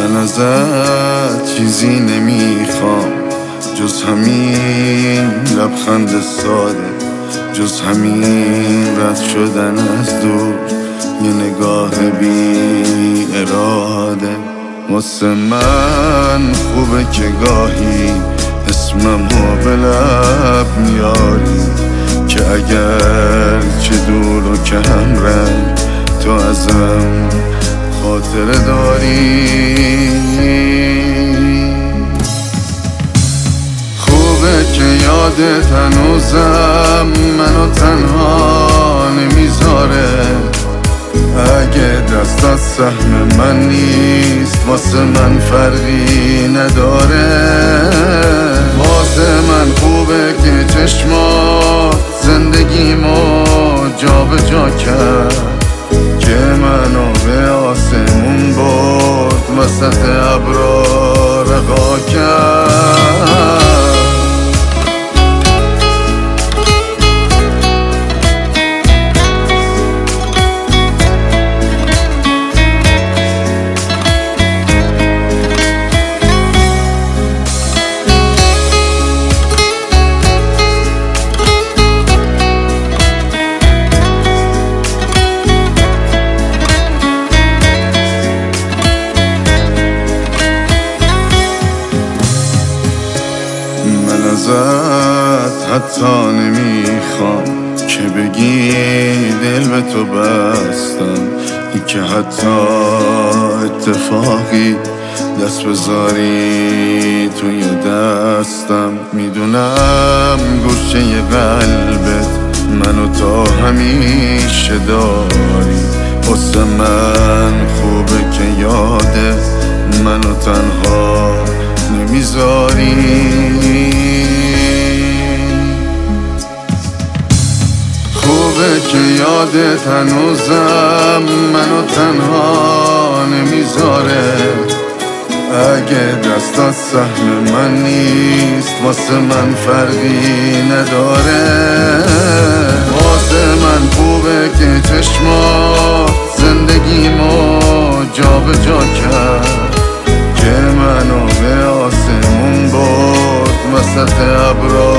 من ازت چیزی نمیخوام جز همین لبخند ساده، جز همین رد شدن از دور، یه نگاه بی اراده. واسه من خوبه که گاهی اسمم ها به لب میاری، که اگر چه دور و کم رنگ تو ازم خاطره داری. خوبه که یادت هنوزم منو تنها نمیذاره، اگه دست از سهم من نیست واسه من فرقی نداره. واسه من خوبه که چشمات زندگیمو جا به جا کرد، که منو به آسمون برد وسط ابرا رها کرد. ازت حتی نمیخوام که بگی دل به تو بستم، این که حتی اتفاقی دست بذاری توی دستم. میدونم گوشه قلبت منو تا همیشه داری، واسه من خوبه که یادت منو تنها نمیذاری. خوبه که یادت هنوزم منو تنها نمیذاره، اگه دست از سهم من نیست واسه من فرقی نداره. واسه من خوبه که چشمات زندگیمو جا به جا کرد، که منو به آسمون برد وسط ابرا